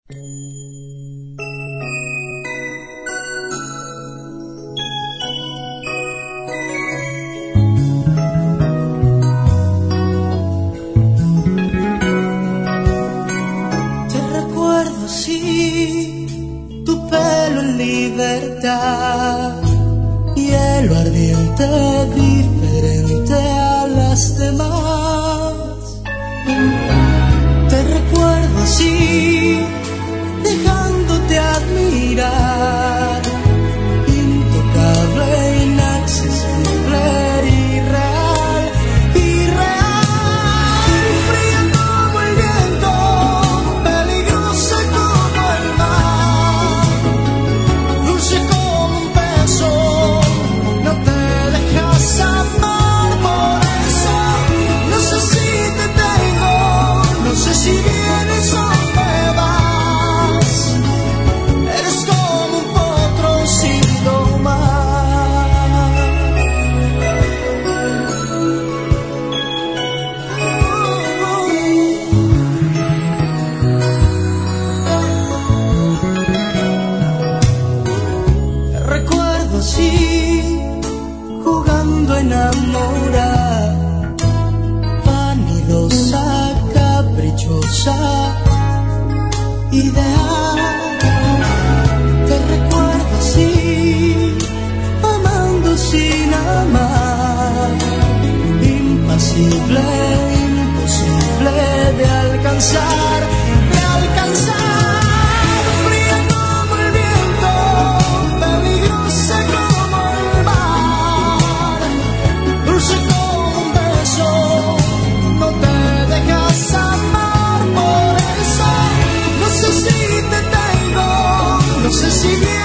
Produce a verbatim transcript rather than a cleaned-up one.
Hielo ardiente diferente a las demás. Te recuerdo así, dejándote admirar, intocable, inaccesible, irreal, irreal, fría como el viento, peligrosa como el mar, dulce como un beso, no te dejas amar, por eso no sé si te tengo, no sé si vienes o te vas, eres como un potro sin domar. Te recuerdo así, jugando a enamorar, vanidosa, caprichosa, ideal. Te recuerdo así, amando sin amar, impasible, imposible de alcanzar, de alcanzar, fría como el viento, peligrosa como el mar, dulce como un beso, no te dejas amar, por eso no sé si te tengo, no sé si